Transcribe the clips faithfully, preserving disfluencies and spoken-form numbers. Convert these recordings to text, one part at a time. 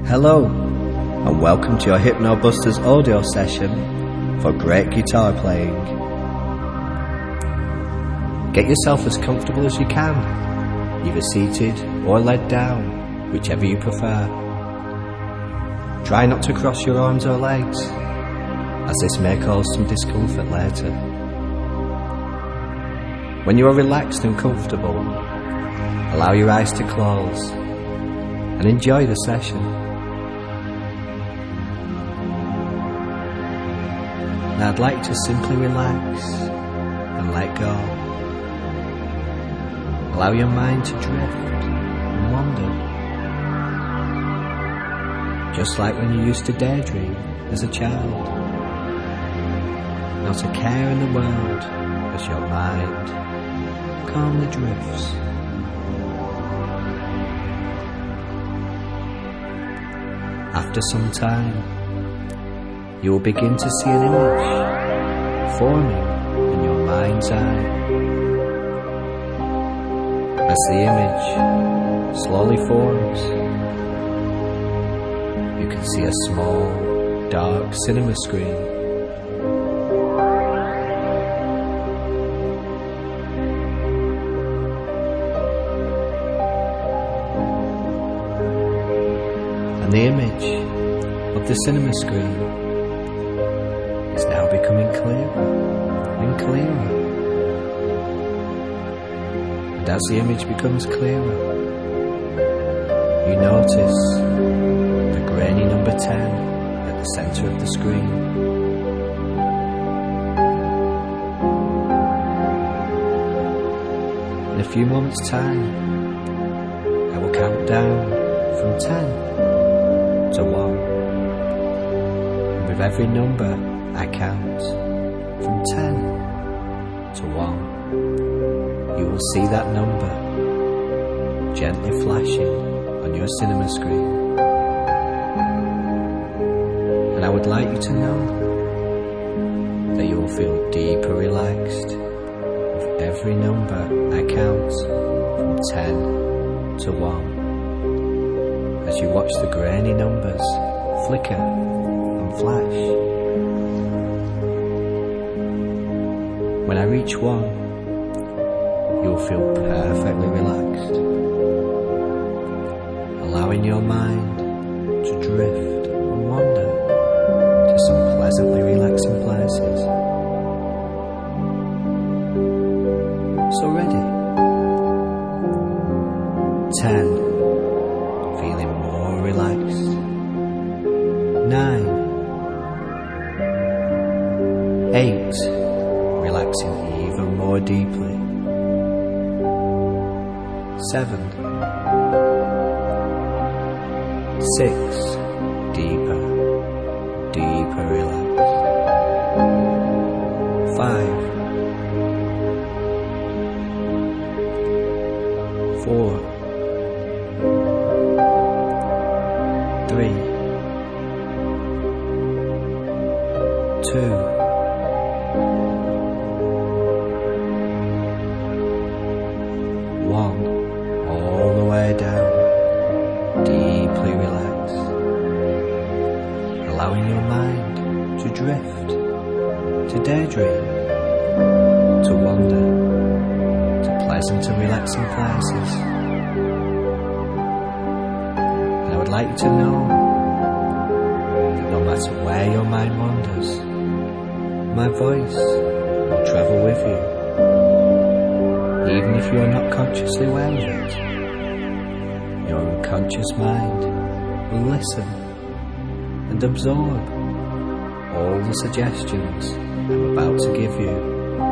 Hello, and welcome to your Hypnobusters audio session for great guitar playing. Get yourself as comfortable as you can, either seated or laid down, whichever you prefer. Try not to cross your arms or legs, as this may cause some discomfort later. When you are relaxed and comfortable, allow your eyes to close and enjoy the session. Now I'd like you to simply relax and let go. Allow your mind to drift and wander, just like when you used to daydream as a child. Not a care in the world as your mind calmly drifts. After some time, you will begin to see an image forming in your mind's eye. As the image slowly forms, you can see a small, dark cinema screen. And the image of the cinema screen is now becoming clearer and clearer. And as the image becomes clearer, you notice the grainy number ten at the centre of the screen. In a few moments' time, I will count down from ten to one. And with every number I count from ten to one, you will see that number gently flashing on your cinema screen. And I would like you to know that you will feel deeper relaxed with every number I count from ten to one, as you watch the grainy numbers flicker and flash. When I reach one, you'll feel perfectly relaxed, allowing your mind to drift and wander to some pleasantly relaxing places. So ready? Ten, feeling more relaxed. Nine, eight, relaxing even more deeply. Seven, six, deeper, deeper relaxed. Five, four, three, two, one, all the way down, deeply relaxed, allowing your mind to drift, to daydream, to wander to pleasant and relaxing places. And I would like you to know that no matter where your mind wanders, my voice will travel with you. Even if you are not consciously aware of it, your unconscious mind will listen and absorb all the suggestions I'm about to give you.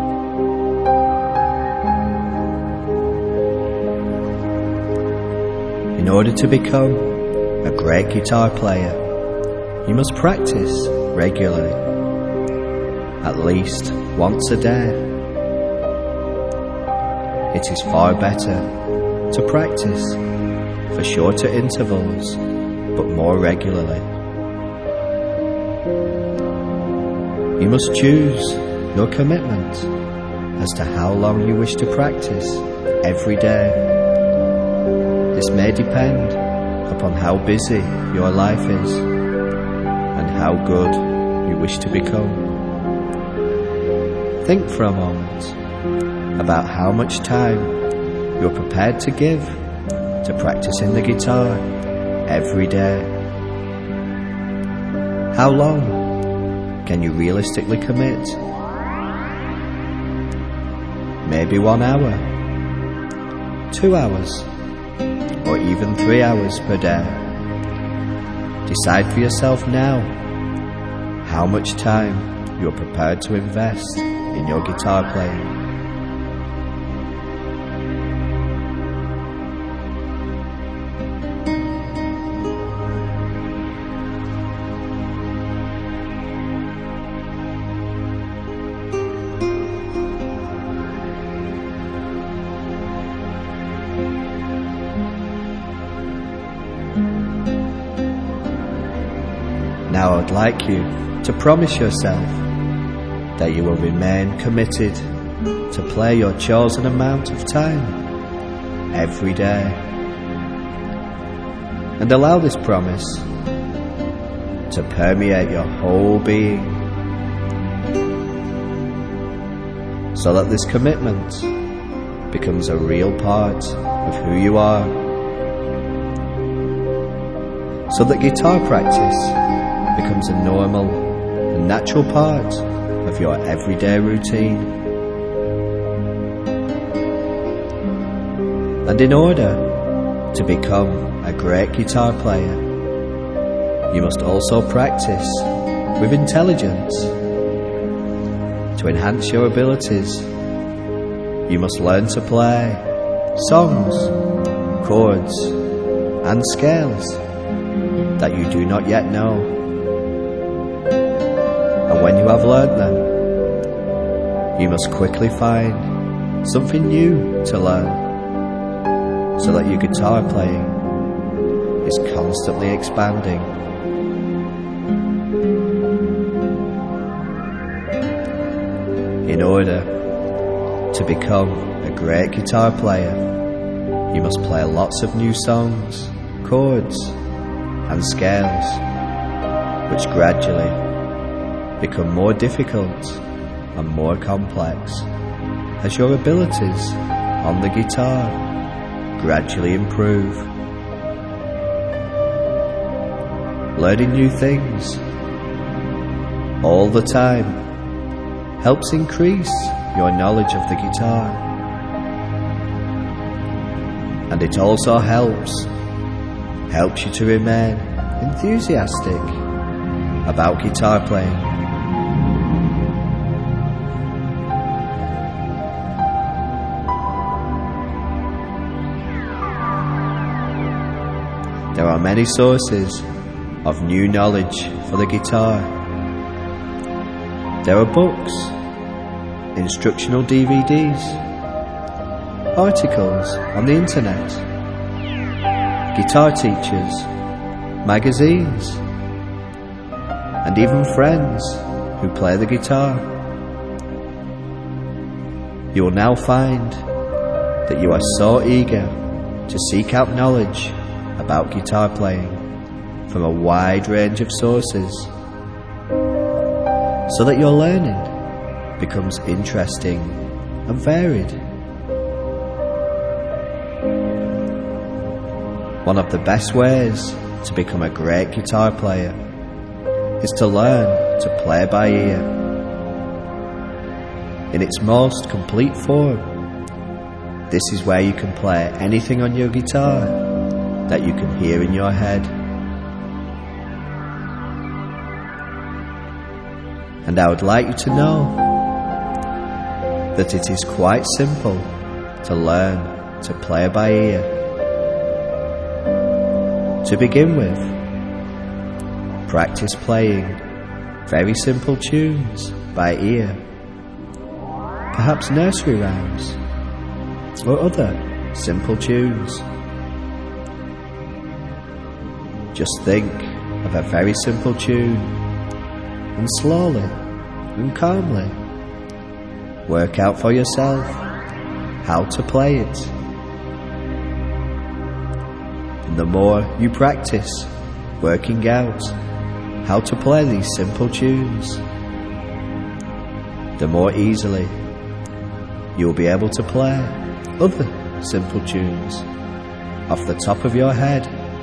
In order to become a great guitar player, you must practice regularly, at least once a day. It is far better to practice for shorter intervals, but more regularly. You must choose your commitment as to how long you wish to practice every day. This may depend upon how busy your life is and how good you wish to become. Think for a moment about how much time you're prepared to give to practicing the guitar every day. How long can you realistically commit? Maybe one hour, two hours, or even three hours per day. Decide for yourself now how much time you're prepared to invest in your guitar playing. Now I would like you to promise yourself that you will remain committed to play your chosen amount of time every day, and allow this promise to permeate your whole being, so that this commitment becomes a real part of who you are, so that guitar practice becomes a normal and natural part of your everyday routine. And in order to become a great guitar player, you must also practice with intelligence. To enhance your abilities, you must learn to play songs, chords, and scales that you do not yet know. And when you have learned them, you must quickly find something new to learn, so that your guitar playing is constantly expanding. In order to become a great guitar player, you must play lots of new songs, chords, and scales, which gradually become more difficult and more complex as your abilities on the guitar gradually improve. Learning new things all the time helps increase your knowledge of the guitar, and it also helps helps you to remain enthusiastic about guitar playing. There are many sources of new knowledge for the guitar. There are books, instructional D V Ds, articles on the internet, guitar teachers, magazines, and even friends who play the guitar. You will now find that you are so eager to seek out knowledge about guitar playing from a wide range of sources, so that your learning becomes interesting and varied. One of the best ways to become a great guitar player is to learn to play by ear. In its most complete form, this is where you can play anything on your guitar that you can hear in your head. And I would like you to know that it is quite simple to learn to play by ear. To begin with, practice playing very simple tunes by ear, perhaps nursery rhymes or other simple tunes. Just think of a very simple tune and slowly and calmly work out for yourself how to play it. And the more you practice working out how to play these simple tunes, the more easily you'll be able to play other simple tunes off the top of your head.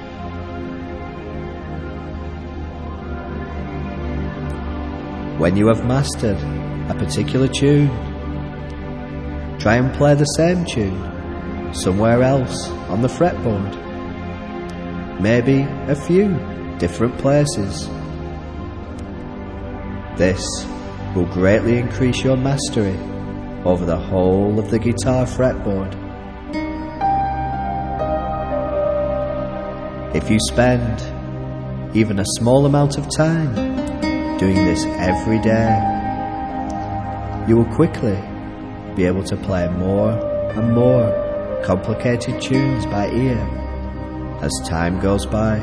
When you have mastered a particular tune, try and play the same tune somewhere else on the fretboard, maybe a few different places. This will greatly increase your mastery over the whole of the guitar fretboard. If you spend even a small amount of time doing this every day, you will quickly be able to play more and more complicated tunes by ear as time goes by,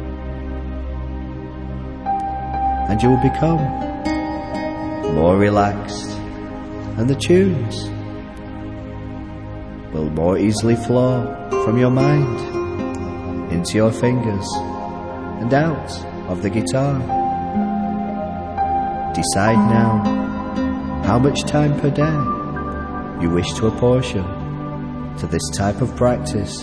and you will become more relaxed, and the tunes will more easily flow from your mind into your fingers and out of the guitar. Decide now how much time per day you wish to apportion to this type of practice.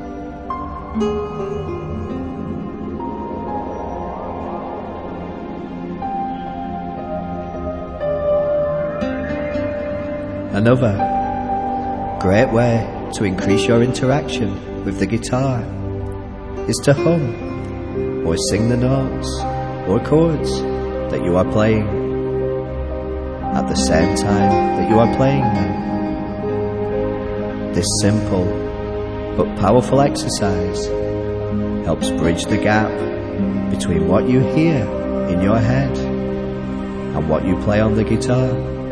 Another great way to increase your interaction with the guitar is to hum or sing the notes or chords that you are playing at the same time that you are playing them. This simple but powerful exercise helps bridge the gap between what you hear in your head and what you play on the guitar.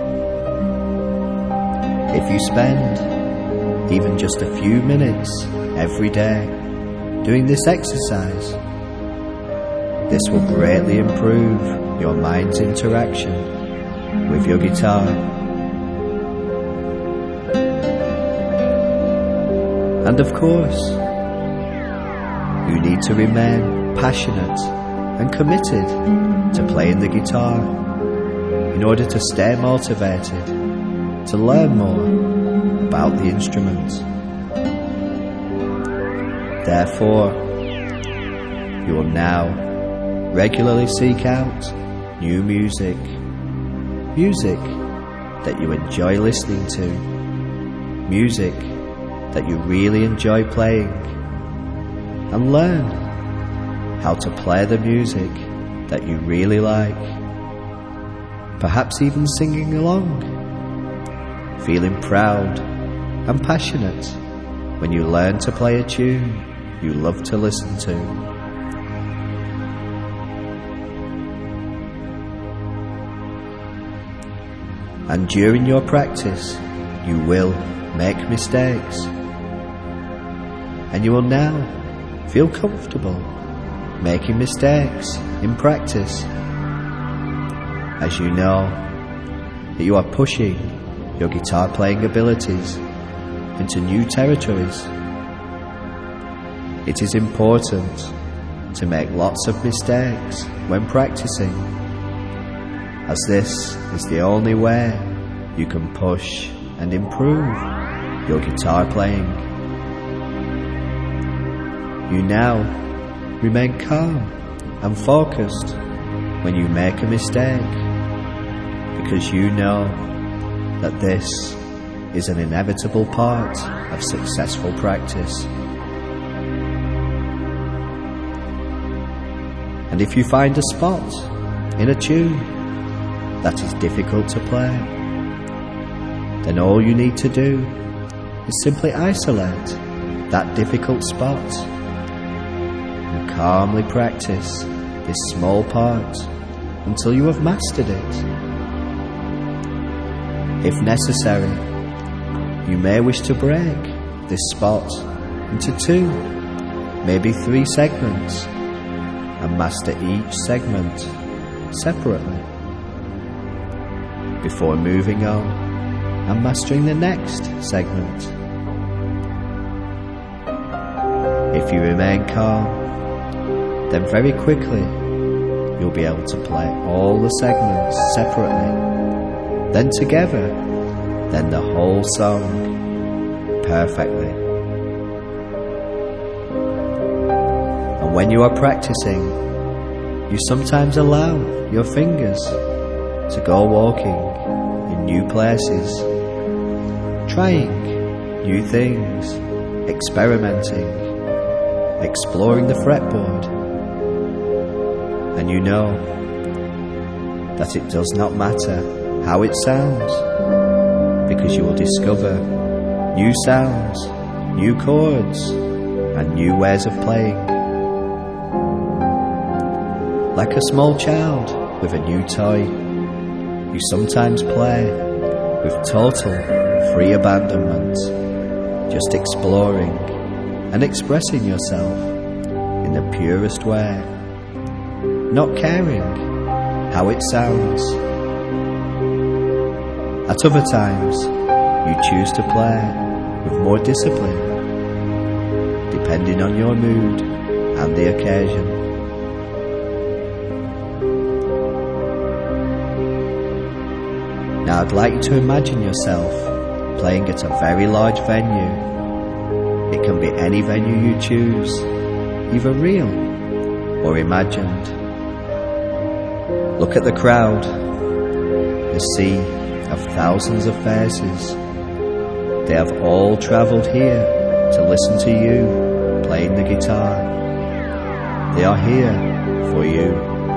If you spend even just a few minutes every day doing this exercise, this will greatly improve your mind's interaction with your guitar. And of course, you need to remain passionate and committed to playing the guitar in order to stay motivated to learn more about the instrument. Therefore, you will now regularly seek out new music, music that you enjoy listening to, music that you really enjoy playing, and learn how to play the music that you really like, perhaps even singing along, feeling proud and passionate when you learn to play a tune you love to listen to. And during your practice, you will make mistakes, and you will now feel comfortable making mistakes in practice, as you know that you are pushing your guitar playing abilities into new territories. It is important to make lots of mistakes when practicing, as this is the only way you can push and improve your guitar playing. You now remain calm and focused when you make a mistake, because you know that this is an inevitable part of successful practice. And if you find a spot in a tune that is difficult to play, then all you need to do is simply isolate that difficult spot and calmly practice this small part until you have mastered it. If necessary, you may wish to break this spot into two, maybe three segments, and master each segment separately before moving on and mastering the next segment. if you remain calm, then very quickly you'll be able to play all the segments separately, then together, then the whole song perfectly. And when you are practicing, you sometimes allow your fingers to go walking in new places, trying new things, experimenting, exploring the fretboard. And you know that it does not matter how it sounds, because you will discover new sounds, new chords, and new ways of playing. Like a small child with a new toy, you sometimes play with total free abandonment, just exploring and expressing yourself in the purest way, not caring how it sounds. At other times, you choose to play with more discipline, depending on your mood and the occasion. Now I'd like you to imagine yourself playing at a very large venue. It can be any venue you choose, either real or imagined. Look at the crowd, the sea of thousands of faces. They have all travelled here to listen to you playing the guitar. They are here for you.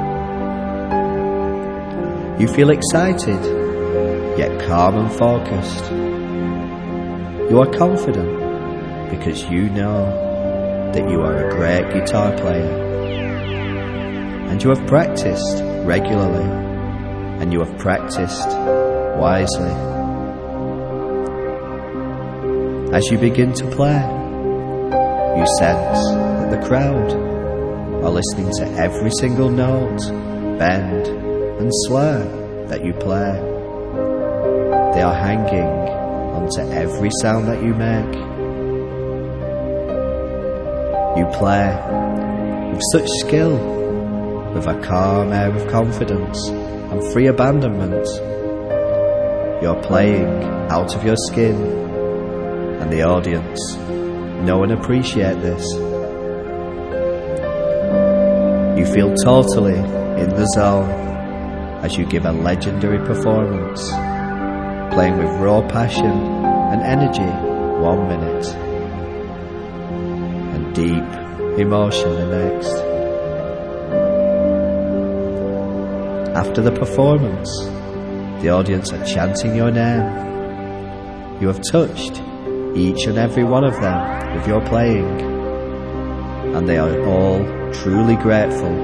You feel excited, yet calm and focused. You are confident because you know that you are a great guitar player, and you have practiced regularly, and you have practiced wisely. As you begin to play, you sense that the crowd are listening to every single note, bend and slur that you play. They are hanging onto every sound that you make. You play with such skill, with a calm air of confidence and free abandonment. You're playing out of your skin, and the audience know and appreciate this. You feel totally in the zone as you give a legendary performance, playing with raw passion and energy one minute, and deep emotion the next. After the performance, the audience are chanting your name. You have touched each and every one of them with your playing, and they are all truly grateful.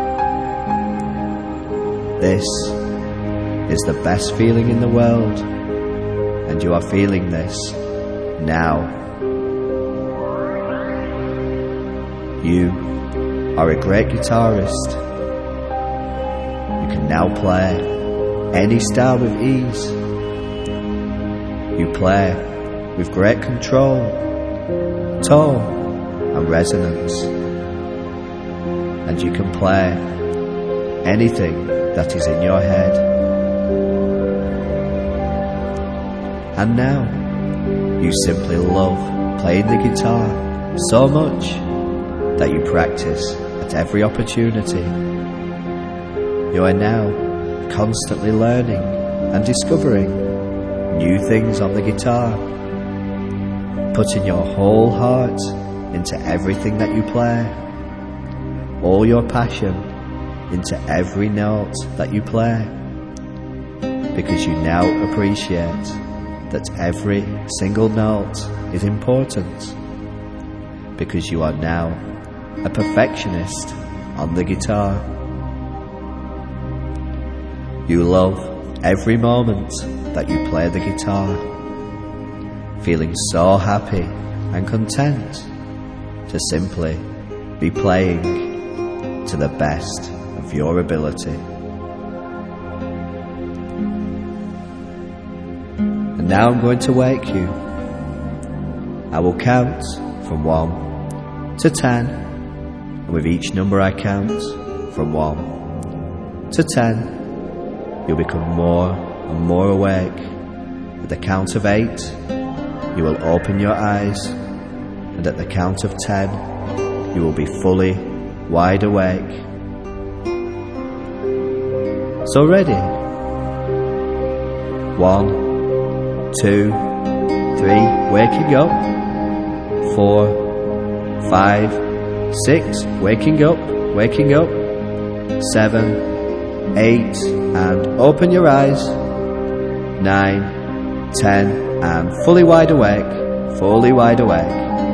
This is the best feeling in the world, and you are feeling this now. You are a great guitarist. You can now play any style with ease. You play with great control, tone and resonance, and you can play anything that is in your head. And now you simply love playing the guitar so much that you practice at every opportunity. You are now constantly learning and discovering new things on the guitar, putting your whole heart into everything that you play, all your passion into every note that you play, because you now appreciate that every single note is important, because you are now a perfectionist on the guitar. You love every moment that you play the guitar, feeling so happy and content to simply be playing to the best of your ability. And now I'm going to wake you. I will count from one to ten, and with each number I count from one to ten, you'll become more and more awake. At the count of eight, you will open your eyes, and at the count of ten, you will be fully wide awake. So ready? One, two, three, waking up. Four, five, six, waking up, waking up. Seven, eight, and open your eyes. Nine, ten, and fully wide awake, fully wide awake.